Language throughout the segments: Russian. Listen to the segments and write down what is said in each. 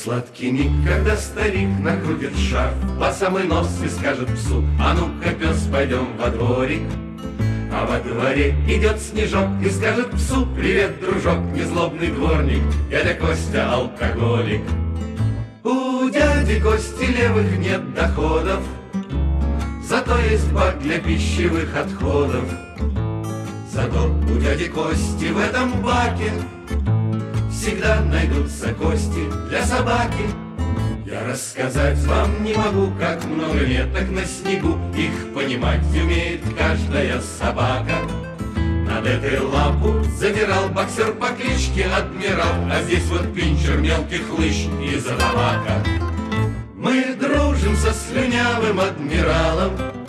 сладкий миг, когда старик накрутит шарф по самый нос и скажет псу: а ну-ка, пес, пойдем во дворик. А во дворе идет Снежок и скажет псу: привет, дружок, незлобный дворник, дядя Костя алкоголик. У дяди Кости левых нет доходов, зато есть бак для пищевых отходов. Зато у дяди Кости в этом баке всегда найдутся кости для собаки. Я рассказать вам не могу, как много веток на снегу, их понимать умеет каждая собака. Над этой лапу задирал боксер по кличке Адмирал, а здесь вот пинчер мелких лыж из табака. Мы дружим со слюнявым адмиралом,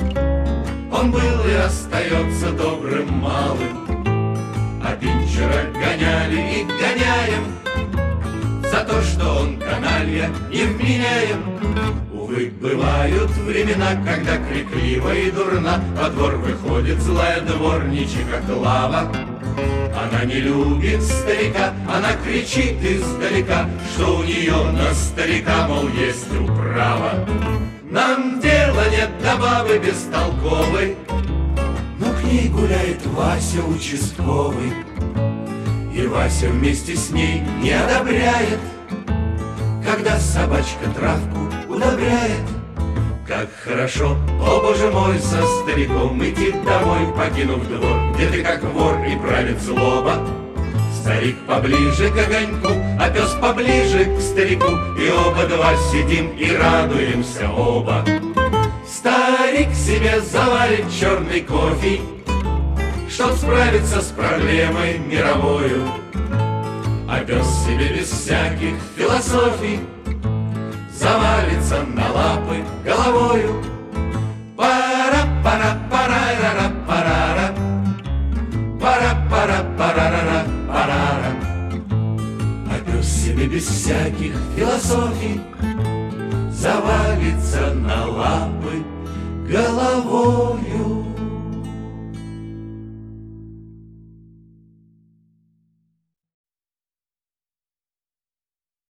он был и остается добрым малым. А пинчера гоняли и гоняем за то, что он каналья невменяем. Увы, бывают времена, когда крикливо и дурна во двор выходит злая дворничиха Клава. Она не любит старика, она кричит издалека, что у нее на старика, мол, есть управа. Нам дела нет до бабы бестолковой, но к ней гуляет Вася участковый. И Вася вместе с ней не одобряет, когда собачка травку удобряет. Как хорошо, о боже мой, со стариком идти домой, покинув двор, где ты как вор и правит злоба. Старик поближе к огоньку, а пес поближе к старику, и оба два сидим и радуемся оба. Старик себе заварит черный кофе, чтоб справиться с проблемой мировою, а пес себе без всяких философий завалится на лапы головою. Пара-пара-пара-ра-ра-парара, пара-пара-пара-ра-парара. А пес себе без всяких философий завалится на лапы головою.